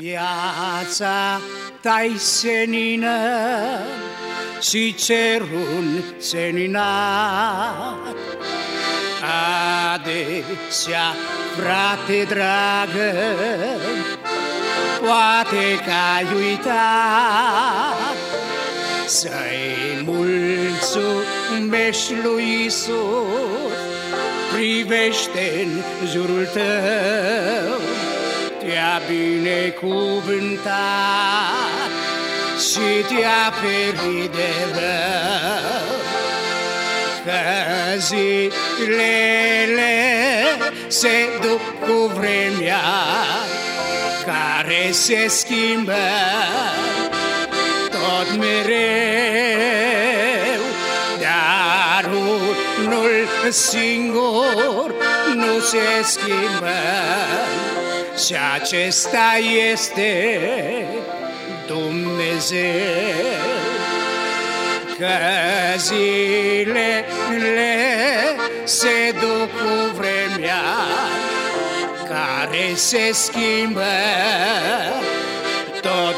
Viața ta-i senină și cerul seninat. Adesea, frate dragă, poate că ai uitat să-i mulțumești lui Iisus. Privește-n jurul tău, te-a binecuvântat și te-a ferit de rău. Că zilele se duc cu vremea care se schimbă tot mereu, dar unul singur nu se schimbă și acesta este Dumnezeu. Că zilele se duc cu vremea care se schimbă tot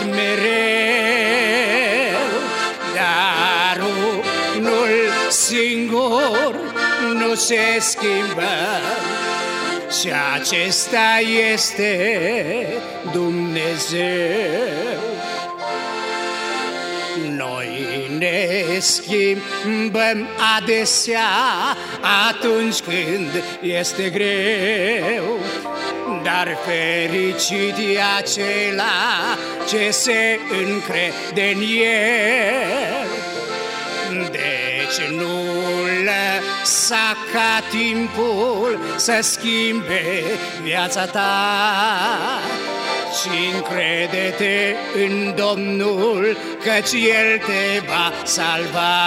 mereu, dar unul singur nu se schimbă și acesta este Dumnezeu. Noi ne schimbăm adesea atunci când este greu, dar fericit e acela ce se încrede în el. Deci nu lăsa ca timpul să schimbe viața ta, și încrede-te în Domnul, căci El te va salva.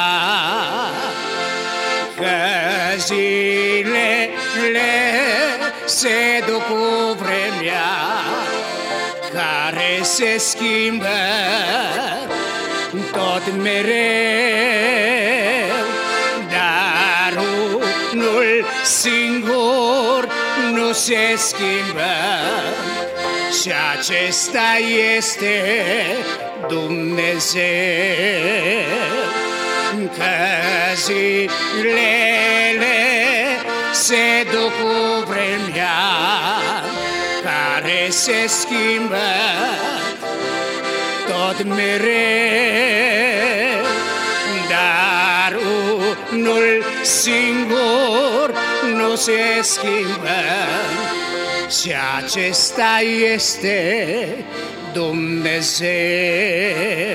Că zilele se duc cu vremea care se schimbă tot mereu, dar unul singur nu se schimbă și acesta este Dumnezeu. Că zilele se duc cu vremea care se schimbă tot mereu, dar unul singur nu se schimbă și acesta este Dumnezeu.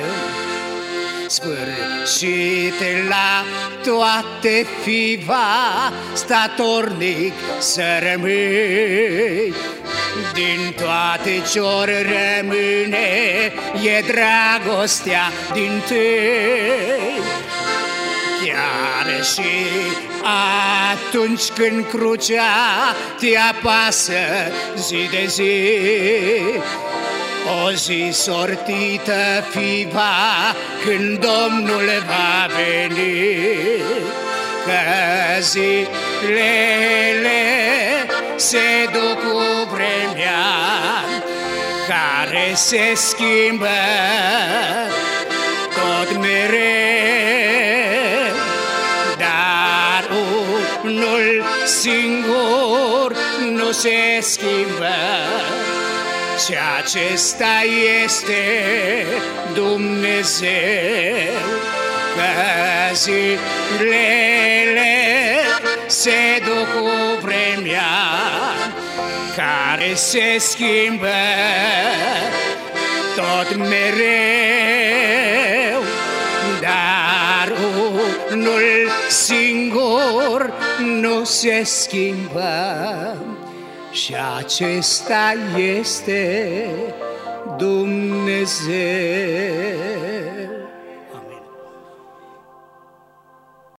Sfârșit la toate fiva, statornic să rămâi. Din toate ce-or rămâne e dragostea dintâi. Chiar și atunci când crucea te apasă zi de zi, o zi sortită fiva când Domnul va veni. Că zilele se duc cu vremea care se schimbă tot mereu, dar unul singur nu se schimbă și acesta este Dumnezeu. Că zilele se duc cu vremea care se schimbă tot mereu, dar unul singur nu se schimbă și acesta este Dumnezeu.